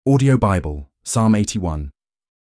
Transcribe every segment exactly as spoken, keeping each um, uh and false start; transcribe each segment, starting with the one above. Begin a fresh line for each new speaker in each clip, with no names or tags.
Audio Bible, Psalm eighty-one.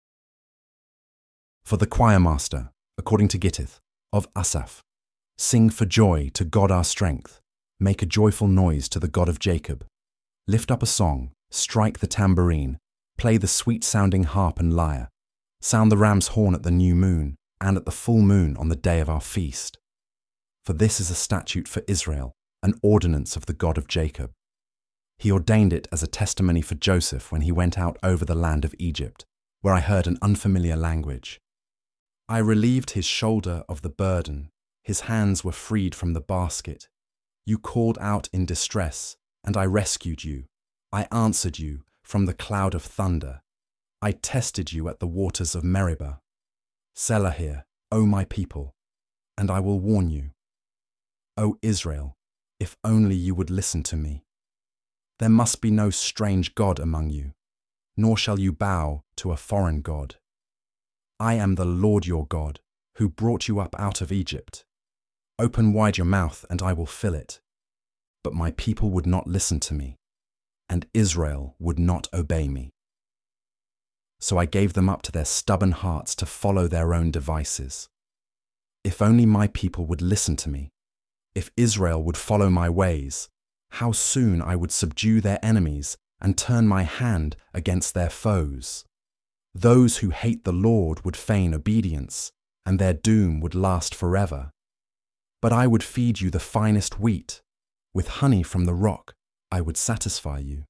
For the choir master, according to Gittith, of Asaph. Sing for joy to God our strength. Make a joyful noise to the God of Jacob. Lift up a song, strike the tambourine, play the sweet-sounding harp and lyre. Sound the ram's horn at the new moon, and at the full moon on the day of our feast. For this is a statute for Israel, an ordinance of the God of Jacob. He ordained it as a testimony for Joseph when he went out over the land of Egypt, where I heard an unfamiliar language. I relieved his shoulder of the burden, his hands were freed from the basket. You called out in distress, and I rescued you. I answered you from the cloud of thunder. I tested you at the waters of Meribah. Selah here, O my people, and I will warn you. O Israel, if only you would listen to me. There must be no strange god among you, nor shall you bow to a foreign god. I am the Lord your God, who brought you up out of Egypt. Open wide your mouth, and I will fill it. But my people would not listen to me, and Israel would not obey me. So I gave them up to their stubborn hearts to follow their own devices. If only my people would listen to me, if Israel would follow my ways, how soon I would subdue their enemies and turn my hand against their foes. Those who hate the Lord would feign obedience, and their doom would last forever. But I would feed you the finest wheat. With honey from the rock, I would satisfy you.